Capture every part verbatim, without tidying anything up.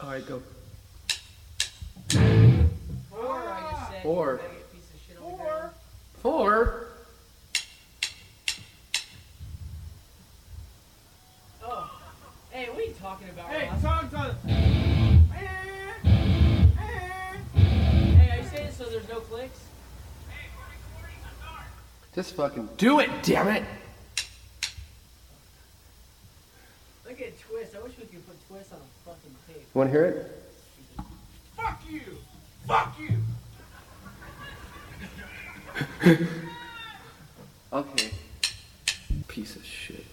Alright, go. Four, I just said. Four. You faggot piece of shit on the Four. ground. Four. Oh. Hey, what are you talking about, Hey, Ross? talk to. Hey, are you saying so there's no clicks? Just fucking do it, damn it! Look at Twist. I wish we could put Twist on a fucking tape. Wanna hear it? Fuck you. Fuck you. Okay. Piece of shit.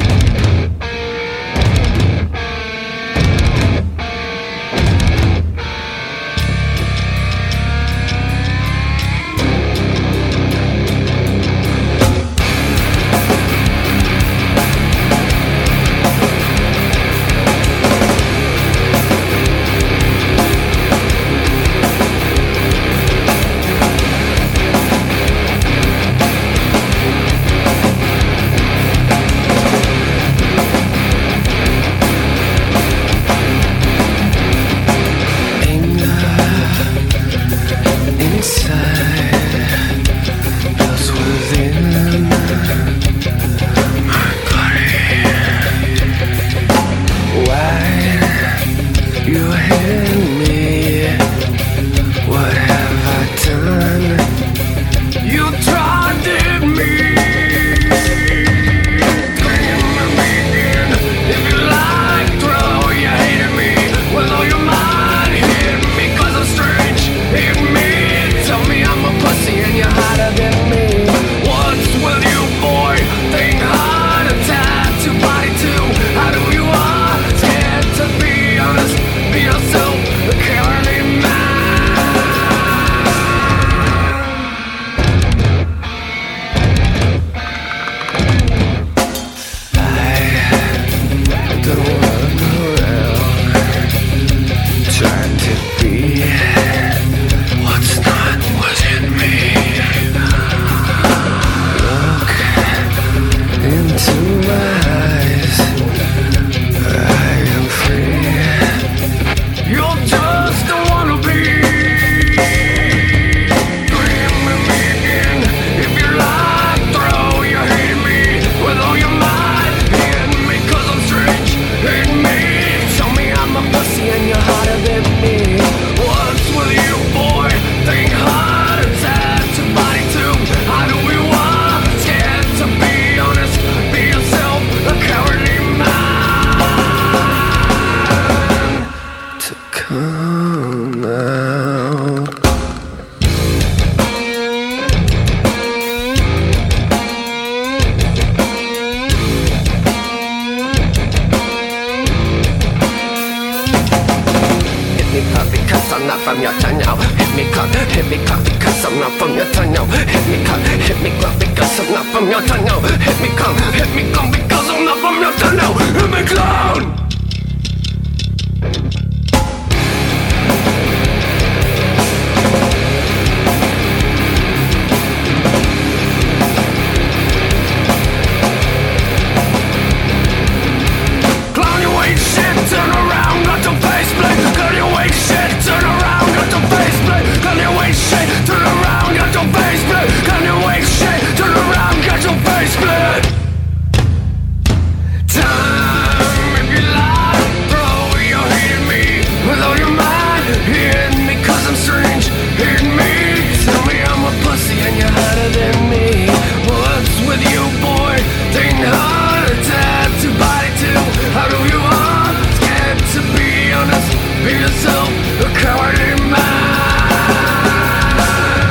from your tongue now. Hit me cock, hit me cock because I'm not from your tongue now. Hit me cock, hit me cock because I'm not from your tongue now. Hit me cock, hit me cock because I'm not from your tongue now. Hit me clown.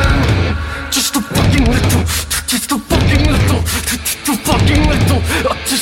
Just a fucking little, just a fucking little, just a fucking little, just